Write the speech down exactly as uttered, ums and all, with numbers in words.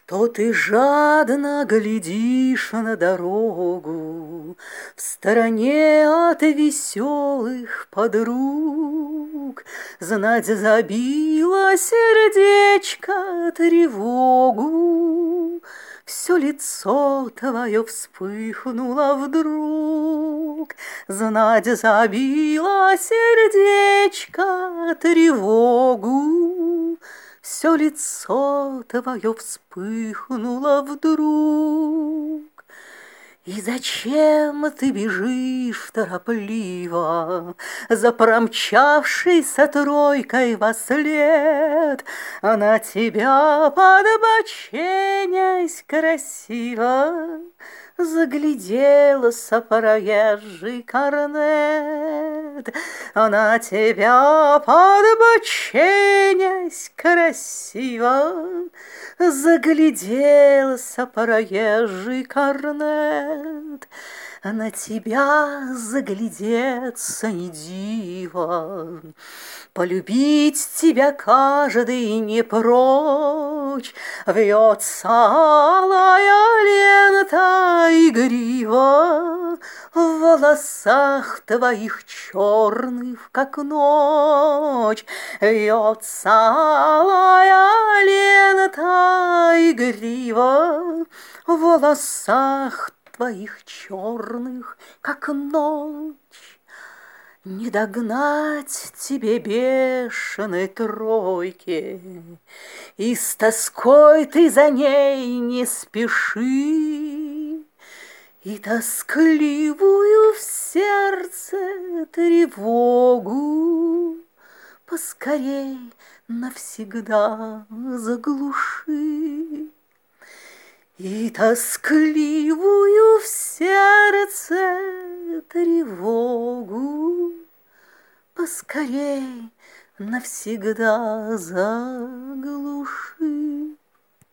Что ты жадно глядишь на дорогу В стороне от веселых подруг? Знать, забило сердечко тревогу, Все лицо твое вспыхнуло вдруг. Знать, забило сердечко тревогу, Все лицо твое вспыхнуло вдруг. И зачем ты бежишь торопливо За промчавшейся тройкой вослед? Она тебя, подбоченясь красиво, Загляделась проезжий корнет. Она тебя, подбоченясь красиво, Загляделся проезжий корнет. На тебя заглядеться не диво, Полюбить тебя каждый не прочь. Вьется алая лента игриво В волосах твоих черных, как ночь. Вьется алая лента игриво В волосах твоих черных, как ночь. Не догнать тебе бешеной тройки, И с тоской ты за ней не спеши, И тоскливую в сердце тревогу Поскорей навсегда заглуши. И тоскливую в сердце тревогу Поскорей навсегда заглуши.